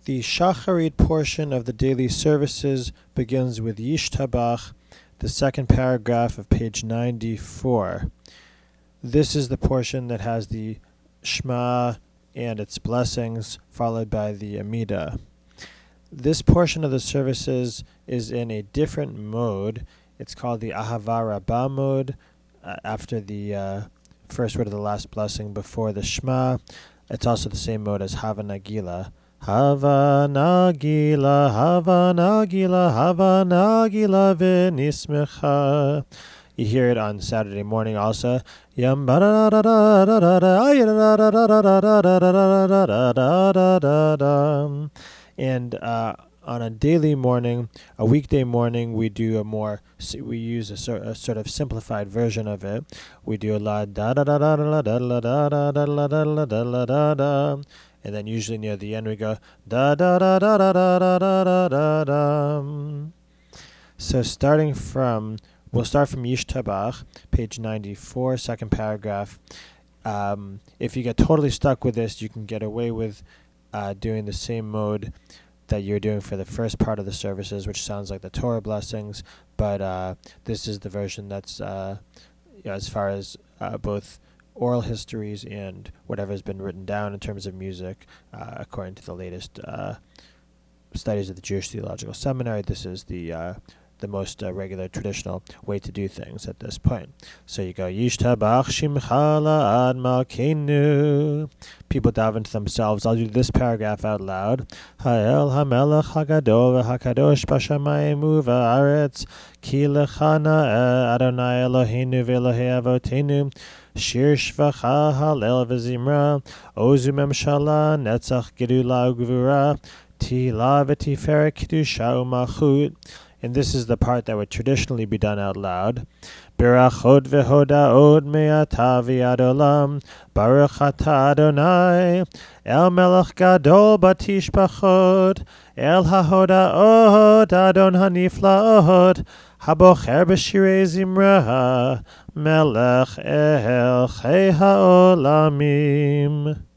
The Shacharit portion of the daily services begins with Yishtabach, the second paragraph of page 94. This is the portion that has the Shema and its blessings, followed by the Amidah. This portion of the services is in a different mode. It's called the Ahava Rabbah mode, after the first word of the last blessing before the Shema. It's also the same mode as Hava Nagila. Hava Nagila, Hava Nagila, Hava Nagila v'nismecha. You hear it on Saturday morning also. And on a daily morning, a weekday morning, we use a sort of simplified version of it. We do a la da da da da da da da da da da da da da da, and then usually near the end we go da da da da da da da da da da. So we'll start from Yishtabach, page 94, second paragraph. If you get totally stuck with this, you can get away with doing the same mode that you're doing for the first part of the services, which sounds like the Torah blessings, but this is the version that's as far as both oral histories and whatever has been written down in terms of music, according to the latest studies of the Jewish Theological Seminary. This is the most regular traditional way to do things at this point. So you go Yishtabach Shimcha La'ad Malkeinu. People daven to themselves. I'll do this paragraph out loud. Ha'el HaMelech HaGadol VeHaKadosh B'Shamayim U'Va'aretz Ki Lecha Adonai Eloheinu V'Elokei Avotenu Shir Shvacha Halel V'Zimra Ozu Memshala Netzach Gedula Ugvura Tila V'Tiferet Kedusha U'Malchut. And this is the part that would traditionally be done out loud. Berachot vehodaot me'ata v'ad olam, Baruch atah Adonai, El melech gadol batishbachot, El hahodaot Adon haniflaot, Habocher b'shirei zimra, Melech el chei ha'olamim.